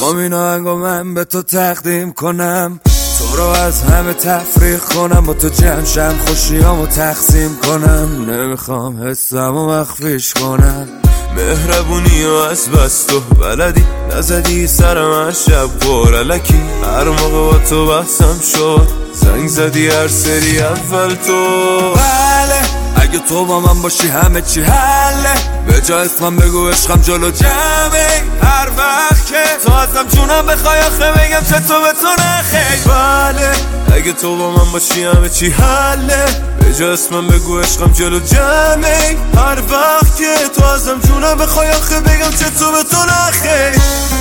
میخوام این آهنگو من به تو تقدیم کنم، تو رو از همه تفریق کنم، با تو جمع شم خوشیامو تقسیم کنم. نمیخوام حسمو مخفیش کنم، مهربونی و از بس تو بلدی، نزدی سرم هر شب قرالکی، هر موقع با تو بحثم شد زنگ زدی هر سری اول تو. بله اگه تو با من باشی همه چی حله، به جا اسمم بگو عشقم جلو جمعه، هر وقت که تو ازم جونم بخوای آخه بگم چطور به تو نخیر. بله اگه تو با من باشی همه چی حله، به جا اسمم بگو عشقم جلو جمعه، هر وقت که تو ازم جونم بخوای آخه بگم چطور به تو نخیر.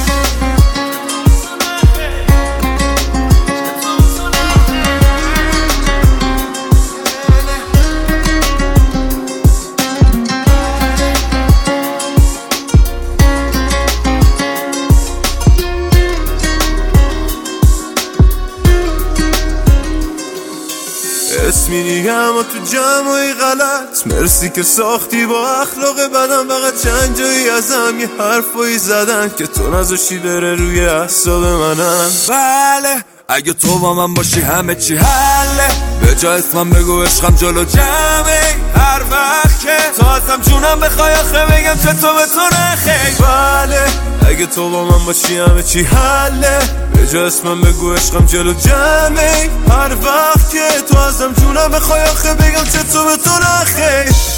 اسمی دیگم و تو جمعی غلط، مرسی که ساختی با اخلاق بدم، فقط چند جایی ازم یه حرفایی زدن که تو نذاشتی بره روی اعصاب منم. بله اگه تو با من باشی همه چی حله، به جا اسمم بگو عشقم جلو جمعه، هر وقت که تو ازم جونم بخوای آخه بگم چطور به تو نخیر. بله اگه تو با من باشی همه چی حله، به جا اسمم بگو عشقم جلو جمعه، هر وقت که تو ازم جونم بخوای آخه بگم چطور به تو نخیر.